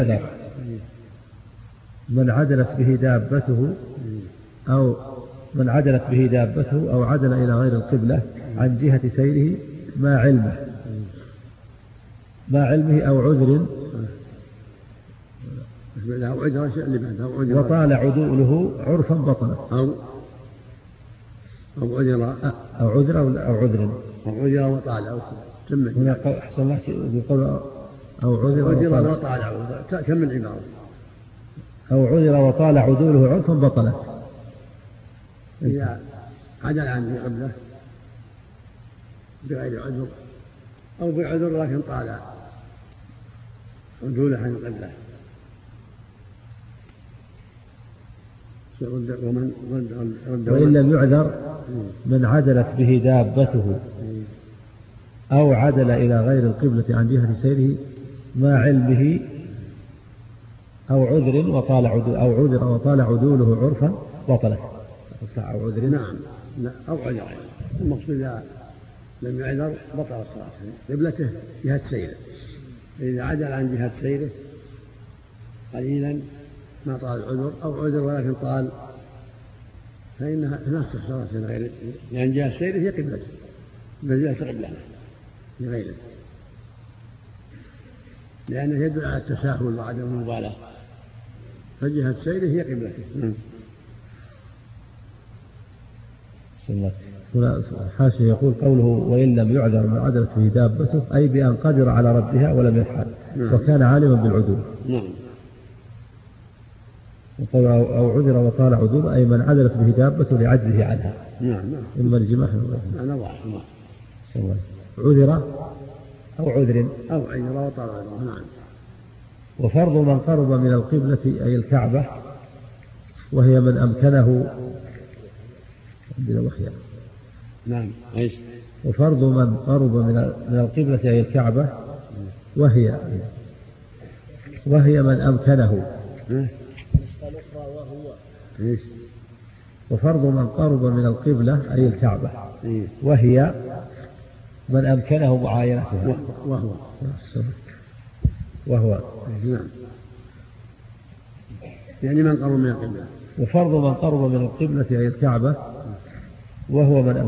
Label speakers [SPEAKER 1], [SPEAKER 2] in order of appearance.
[SPEAKER 1] من عدلت به دابته أو عدل إلى غير القبلة عن جهة سيره مع علمه أو عذر وطال عدوله عرفا بطلت
[SPEAKER 2] أو عذر وطال
[SPEAKER 1] هنا أحسن الله يقول أو عذر
[SPEAKER 2] وطال كم العبارة
[SPEAKER 1] أو عذر وطال عدوله عرفا بطلت.
[SPEAKER 2] إذا عدل عن قبله بغير عذر أو بعذر لكن طال عدوله عن القبلة
[SPEAKER 1] وإن لم يعذر من عدلت به دابته أو عدل إلى غير القبلة عن جهة سيره مع علمه أو عذر وطال عدوله عرفا بطلت.
[SPEAKER 2] أو عذر نعم أو عذر المقصود إذا لم يعذر بطل الصلاة قبلته جهة سيره. إذا عدل عن جهة سيره قليلا ما طال العذر أو عذر ولكن طال فإنها تنسخ صلاة غيره لأن جهة سيره هي قبلته بجهة قبلته لغيره لأنه يدل على التساهل وعدم المبالاة فجهة سيره هي قبلته.
[SPEAKER 1] حاشية يقول قوله وإن لم يعذر من عدلت به دابته أي بأن قدر على ردها ولم يفعل وكان عالما بالعدول. وقول أو عذر وطال عدول أي من عدلت به دابته لعجزه عنها إما الجماح عذر أو عذر
[SPEAKER 2] وطال عذر. نعم.
[SPEAKER 1] وفرض من قرب من القبلة أي الكعبة وهي من أمكنه وفرض من قرب من القبلة أي الكعبة وهي من أمكنه وفرض من قرب من القبلة أي الكعبة وهي من أمكنه معاينتها وهو
[SPEAKER 2] يعني من قرب من القبلة.
[SPEAKER 1] وفرض من قرب من القبلة أي الكعبة وهو من